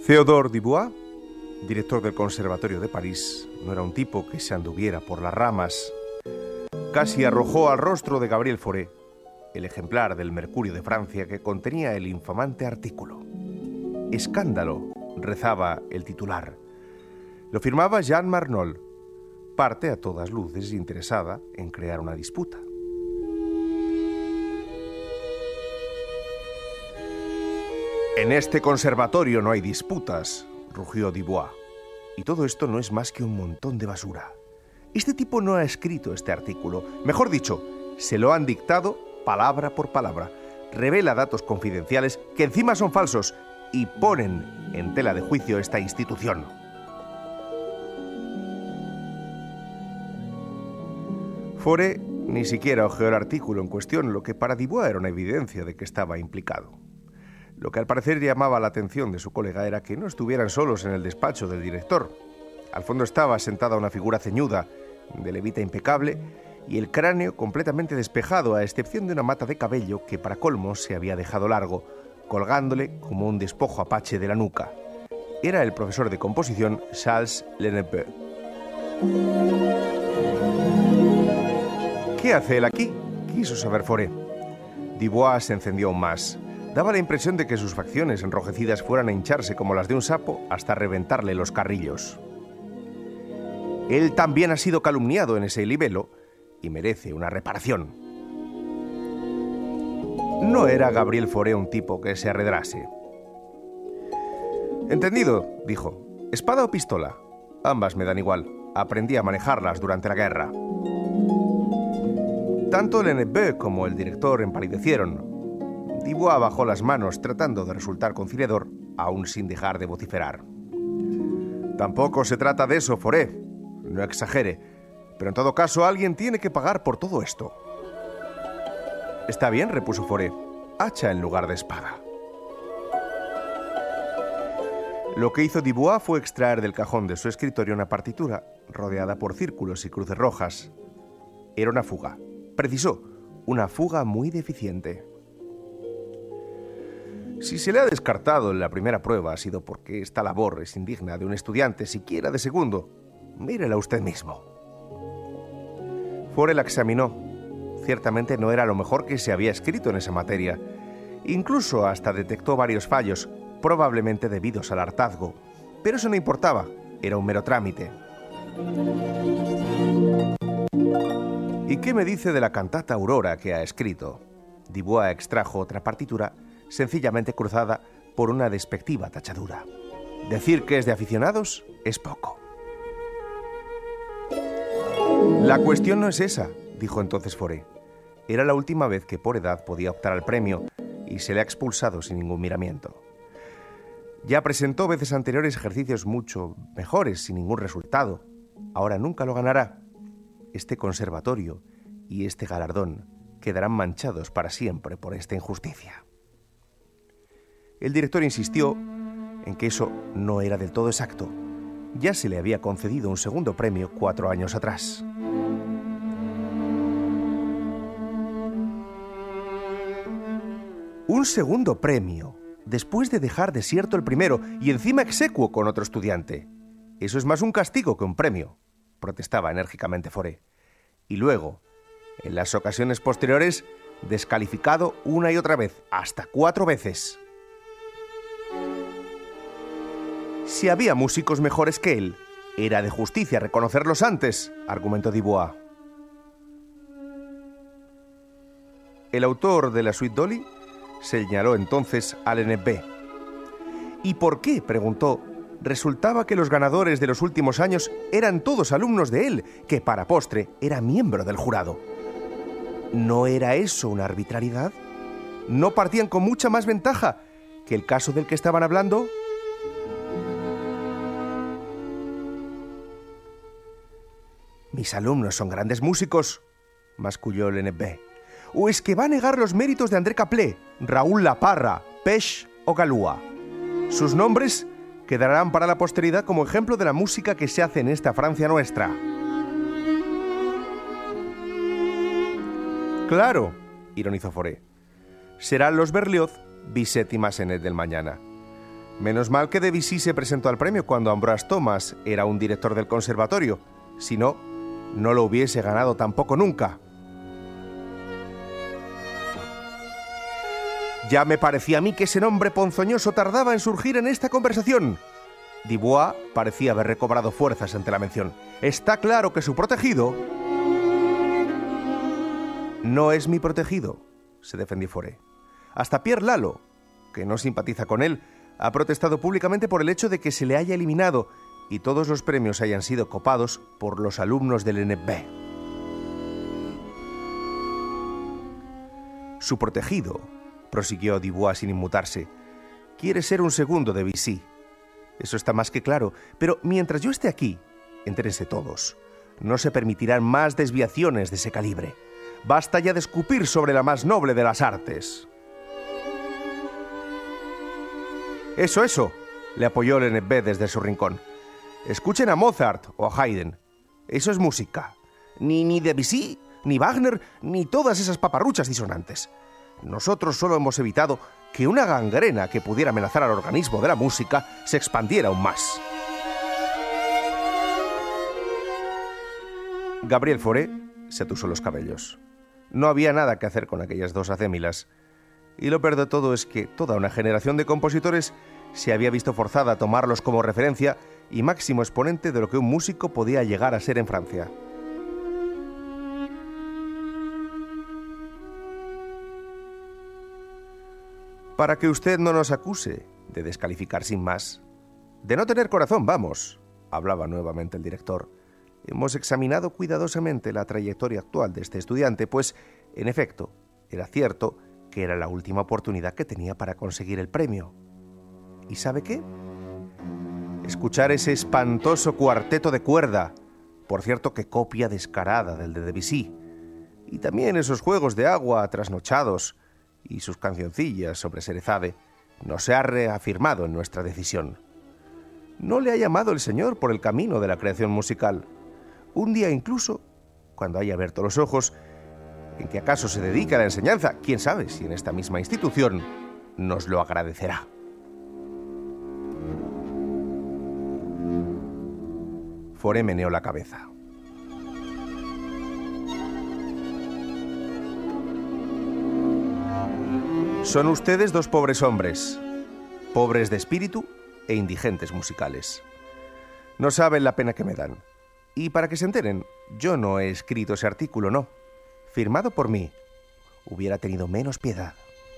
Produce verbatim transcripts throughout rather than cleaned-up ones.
Théodore Dubois, director del Conservatorio de París, no era un tipo que se anduviera por las ramas. Casi arrojó al rostro de Gabriel Fauré el ejemplar del Mercurio de Francia que contenía el infamante artículo. Escándalo, rezaba el titular. Lo firmaba Jean Marnol, parte a todas luces interesada en crear una disputa. En este conservatorio no hay disputas, rugió Dubois. Y todo esto no es más que un montón de basura. Este tipo no ha escrito este artículo. Mejor dicho, se lo han dictado palabra por palabra. Revela datos confidenciales que encima son falsos y ponen en tela de juicio esta institución. Fauré ni siquiera hojeó el artículo en cuestión, lo que para Dubois era una evidencia de que estaba implicado. Lo que al parecer llamaba la atención de su colega era que no estuvieran solos en el despacho del director. Al fondo estaba sentada una figura ceñuda, de levita impecable, y el cráneo completamente despejado, a excepción de una mata de cabello que para colmo se había dejado largo, colgándole como un despojo apache de la nuca. Era el profesor de composición Charles Lenepveu. ¿Qué hace él aquí?, quiso saber Fauré. Dubois se encendió aún más. Daba la impresión de que sus facciones enrojecidas fueran a hincharse como las de un sapo hasta reventarle los carrillos. Él también ha sido calumniado en ese libelo y merece una reparación. No era Gabriel Fauré un tipo que se arredrase. Entendido, dijo. ¿Espada o pistola? Ambas me dan igual. Aprendí a manejarlas durante la guerra. Tanto Lenepveu como el director empalidecieron. Dubois bajó las manos tratando de resultar conciliador, aún sin dejar de vociferar. Tampoco se trata de eso, Fauré. No exagere, pero en todo caso alguien tiene que pagar por todo esto. Está bien, repuso Fauré. Hacha en lugar de espada. Lo que hizo Dubois fue extraer del cajón de su escritorio una partitura rodeada por círculos y cruces rojas. Era una fuga. Precisó, una fuga muy deficiente. Si se le ha descartado en la primera prueba ha sido porque esta labor es indigna de un estudiante, siquiera de segundo. Mírela usted mismo. Fauré la examinó. Ciertamente no era lo mejor que se había escrito en esa materia. Incluso hasta detectó varios fallos, probablemente debidos al hartazgo. Pero eso no importaba, era un mero trámite. ¿Y qué me dice de la cantata Aurora que ha escrito? Dubois extrajo otra partitura sencillamente cruzada por una despectiva tachadura. Decir que es de aficionados es poco. La cuestión no es esa, dijo entonces Fauré. Era la última vez que por edad podía optar al premio y se le ha expulsado sin ningún miramiento. Ya presentó veces anteriores ejercicios mucho mejores sin ningún resultado. Ahora nunca lo ganará. Este conservatorio y este galardón quedarán manchados para siempre por esta injusticia. El director insistió en que eso no era del todo exacto. Ya se le había concedido un segundo premio cuatro años atrás. Un segundo premio, después de dejar desierto el primero y encima execuo con otro estudiante. Eso es más un castigo que un premio, protestaba enérgicamente Fauré. Y luego, en las ocasiones posteriores, descalificado una y otra vez, hasta cuatro veces. Si había músicos mejores que él, era de justicia reconocerlos antes, argumentó Dubois. El autor de la Suite Dolly señaló entonces a Lenepveu. ¿Y por qué?, preguntó. Resultaba que los ganadores de los últimos años eran todos alumnos de él, que para postre era miembro del jurado. ¿No era eso una arbitrariedad? ¿No partían con mucha más ventaja que el caso del que estaban hablando? Mis alumnos son grandes músicos, masculló Lenepveu. ¿O es que va a negar los méritos de André Caplé, Raúl Laparra, Pech o Galúa? Sus nombres quedarán para la posteridad como ejemplo de la música que se hace en esta Francia nuestra. Claro, ironizó Fauré. Serán los Berlioz, Bizet y Massenet del mañana. Menos mal que Debussy se presentó al premio cuando Ambroise Thomas era un director del conservatorio. Si no, no lo hubiese ganado tampoco nunca. Ya me parecía a mí que ese nombre ponzoñoso tardaba en surgir en esta conversación. Dubois parecía haber recobrado fuerzas ante la mención. Está claro que su protegido... No es mi protegido, se defendió Fauré. Hasta Pierre Lalo, que no simpatiza con él, ha protestado públicamente por el hecho de que se le haya eliminado y todos los premios hayan sido copados por los alumnos del N B. Su protegido, prosiguió Dubois sin inmutarse, quiere ser un segundo de Debussy. Eso está más que claro, pero mientras yo esté aquí, entérense todos, no se permitirán más desviaciones de ese calibre. Basta ya de escupir sobre la más noble de las artes. Eso, eso, le apoyó el N B desde su rincón. Escuchen a Mozart o a Haydn. Eso es música. Ni, ni Debussy, ni Wagner, ni todas esas paparruchas disonantes. Nosotros solo hemos evitado que una gangrena que pudiera amenazar al organismo de la música se expandiera aún más. Gabriel Fauré se atusó los cabellos. No había nada que hacer con aquellas dos acémilas. Y lo peor de todo es que toda una generación de compositores se había visto forzada a tomarlos como referencia y máximo exponente de lo que un músico podía llegar a ser en Francia. Para que usted no nos acuse de descalificar sin más, de no tener corazón, vamos, hablaba nuevamente el director. Hemos examinado cuidadosamente la trayectoria actual de este estudiante, pues, en efecto, era cierto que era la última oportunidad que tenía para conseguir el premio. ¿Y sabe qué? Escuchar ese espantoso cuarteto de cuerda, por cierto que copia descarada del de Debussy, y también esos juegos de agua trasnochados y sus cancioncillas sobre Sherezade, nos ha reafirmado en nuestra decisión. No le ha llamado el Señor por el camino de la creación musical. Un día incluso, cuando haya abierto los ojos, en que acaso se dedica a la enseñanza, quién sabe si en esta misma institución, nos lo agradecerá. Fauré meneó la cabeza. Son ustedes dos pobres hombres, pobres de espíritu e indigentes musicales. No saben la pena que me dan. Y para que se enteren, yo no he escrito ese artículo, no. Firmado por mí. Hubiera tenido menos piedad.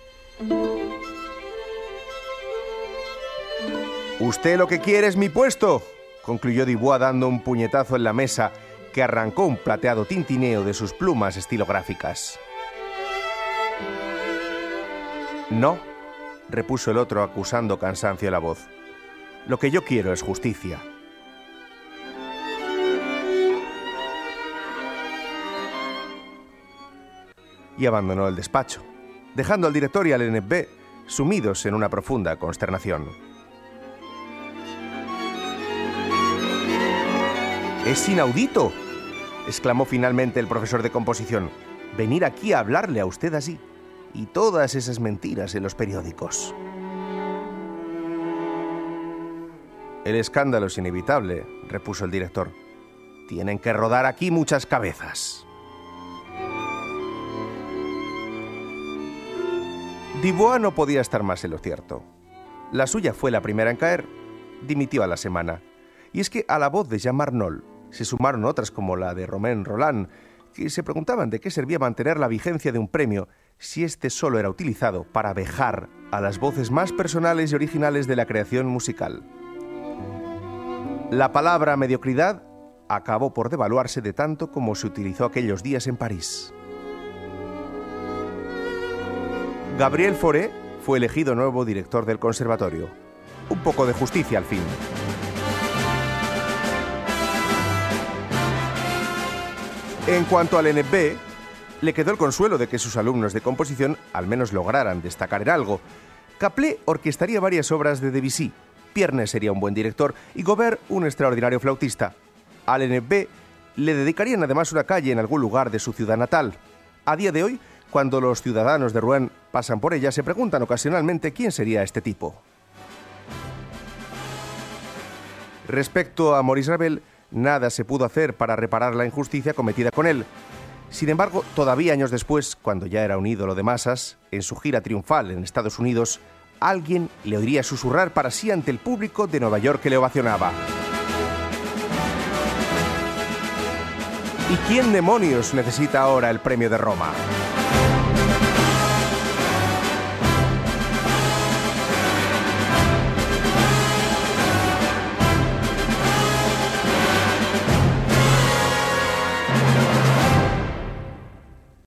Usted lo que quiere es mi puesto, concluyó Dubois dando un puñetazo en la mesa que arrancó un plateado tintineo de sus plumas estilográficas. No, repuso el otro acusando cansancio la voz. Lo que yo quiero es justicia. Y abandonó el despacho, dejando al director y al N B sumidos en una profunda consternación. ¡Es inaudito!, exclamó finalmente el profesor de composición. Venir aquí a hablarle a usted así, y todas esas mentiras en los periódicos. El escándalo es inevitable, repuso el director. Tienen que rodar aquí muchas cabezas. Dubois no podía estar más en lo cierto. La suya fue la primera en caer, dimitió a la semana. Y es que a la voz de Jean Marnol se sumaron otras como la de Romain Rolland, que se preguntaban de qué servía mantener la vigencia de un premio si éste solo era utilizado para vejar a las voces más personales y originales de la creación musical. La palabra mediocridad acabó por devaluarse de tanto como se utilizó aquellos días en París. Gabriel Fauré fue elegido nuevo director del conservatorio. Un poco de justicia al fin. En cuanto al N B, le quedó el consuelo de que sus alumnos de composición al menos lograran destacar en algo. Caplé orquestaría varias obras de Debussy, Pierne sería un buen director y Gaubert un extraordinario flautista. Al N B le dedicarían además una calle en algún lugar de su ciudad natal. A día de hoy, cuando los ciudadanos de Rouen pasan por ella, se preguntan ocasionalmente quién sería este tipo. Respecto a Maurice Ravel, nada se pudo hacer para reparar la injusticia cometida con él. Sin embargo, todavía años después, cuando ya era un ídolo de masas, en su gira triunfal en Estados Unidos, alguien le oiría susurrar para sí ante el público de Nueva York que le ovacionaba: ¿y quién demonios necesita ahora el premio de Roma?